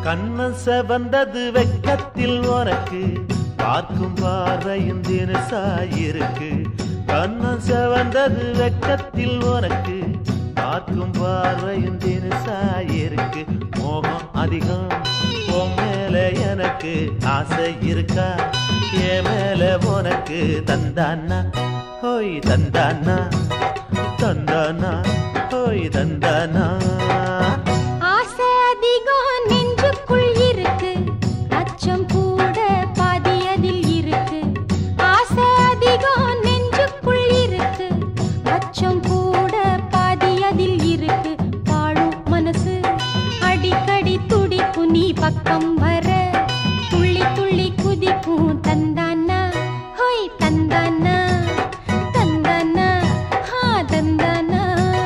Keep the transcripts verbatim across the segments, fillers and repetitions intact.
கண்ணன் செவந்தது வெக்கத்தில் உனக்கு பார்க்கும் பார்வையும் தினசாயிருக்கு. கண்ணன் செவந்தது வெக்கத்தில் உனக்கு பார்க்கும் பார்வையும் தினசாயிருக்கு. மோகம் அதிகம் உன் மேல எனக்கு ஆசை இருக்கா? என் மேல உனக்கு தந்தானா ஹோய் தந்தானா தந்தானா ஹோய் தந்தானா. ஆசை அதிகம் நெஞ்சுக்குள் இருக்கு, அச்சம் கூட பாதி அதில் இருக்கு. ஆசை அதிகம் நெஞ்சுக்குள் இருக்கு, அச்சம் கூட பாதி அதில் இருக்கு. பாழும் மனசு அடிக்கடி துடிக்கும் நீ பக்கம் வர, துள்ளி துள்ளி குதிக்கும். தந்தானா ஹோய் தந்தானா தந்தானா ஹா தந்தானா.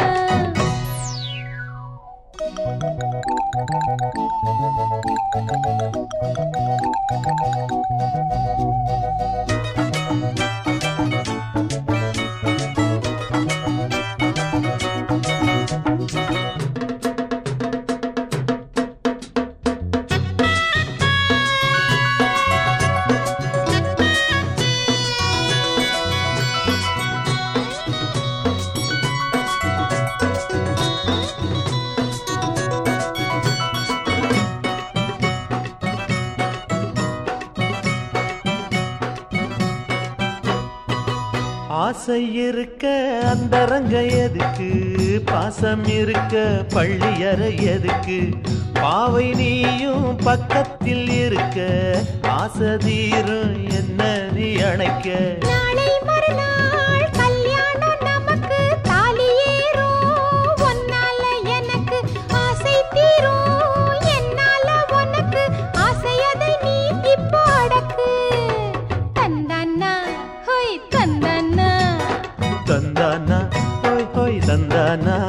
ஆசை இருக்க அந்தரங்க எதுக்கு, பாசம் இருக்க பள்ளியறை எதுக்கு. பாவை நீயும் பக்கத்தில் இருக்க, ஆசை தீரும் என்ன நீ அணைக்க. நாளை மறுநாள் கல்யாணம் நமக்கு, தாலி ஏறும் ஒன்னால எனக்கு ஆசை தீரும். என்னால உனக்கு ஆசை அதை நீ இப்போ அடக்கு. தந்தானா ஹோய் தந்தானா தந்தானா ஹோய் ஹோய் தந்தானா.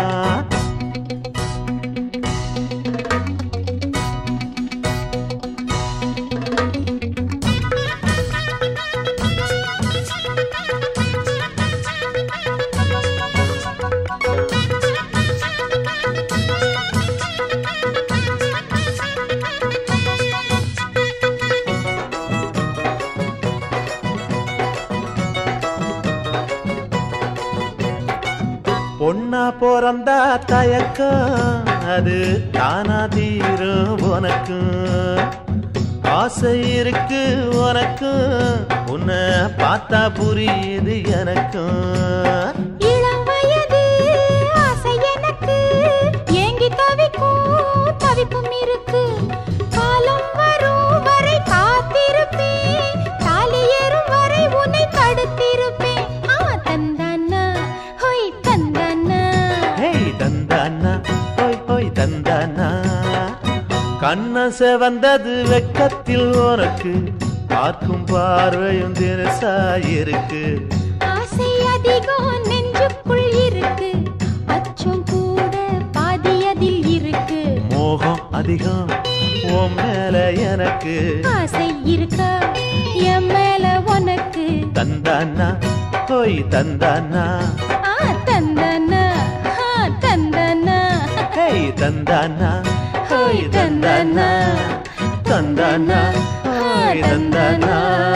பொன்னா பிறந்தா தயக்கம் அது தானா தீரும் உனக்கு. ஆசை இருக்கு உனக்கு, உன்னை பார்த்தா புரியுது எனக்கும். இளம் வயது ஆசை எனக்கு, ஏங்கி தவிக்கும் தவிப்பும் இருக்கு. காலம் வரும் வரை காத்திருப்பேன், தாலி ஏறும் வரை உன்னை தடுத்திருப்பேன். ஆ தந்தானா ஹோய் தந்தானா ஹேய் தந்தானா ஹோய் ஹோய் தந்தானா. கண்ண செவந்தது வெக்கத்தில் உனக்கு பார்க்கும் பார்வையும் தினசாயிருக்கு. ஆசை அதிகம் நெஞ்சுக்குள் இருக்கு, அச்சம் கூட பாதி அதில் இருக்கு. மோகம் அதிகம் உன் மேல எனக்கு ஆசை இருக்கா என் மேல உனக்கு. தந்தானா ஹோய் தந்தானா ஆ தந்தானா ஹா தந்தானா ஹேய் தந்தானா ஹோய் தந்தானா தந்தானா ஹோய் தந்தானா.